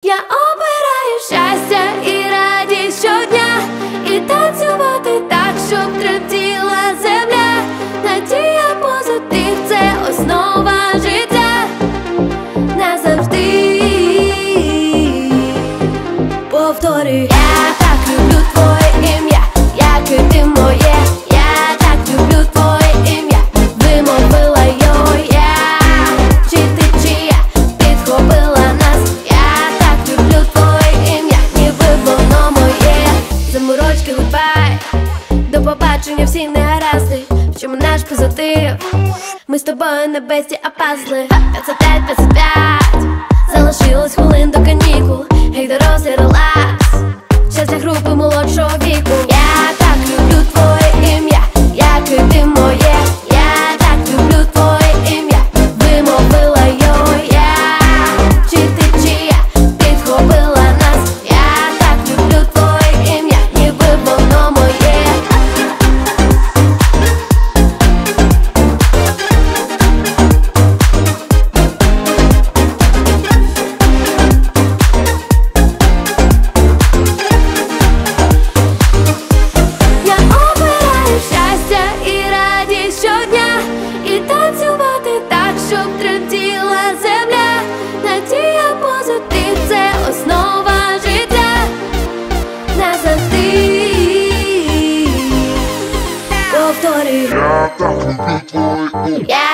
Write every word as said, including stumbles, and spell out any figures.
Я обираю щастя і радість щодня, і танцювати так, щоб тремтіла земля. Надія, позитив – це основа життя назавжди. Повторюй: я так люблю твоє ім'я, як і ти моє. Я так люблю твоє ім'я, вимовила його я. Чи ти, чи я, підхопила нас. Я так люблю твоє ім'я, ніби воно моє. Заморочки, гудбай, до побачення всі негаразди. В чому наш позитив? Ми з тобою не бесті, а пазли. П'ятдесят п'ять, п'ятдесят п'ять, залишилось хвилин до канікул. Гей, дорослий, релакс, час для групи молодшого віку. Я так люблю твоє ім'я, як і ти моє. Я так люблю твоє ім'я, вимовила його я. Чи ти, чи я, підхопила нас. Я так люблю твоє ім'я, ніби воно моє. Я обираю щастя і радість щодня, і танцювати так, щоб тремтіла земля. Надія, позитив – це основа життя назавжди. Повторюй: Я так люблю твоє ім'я. я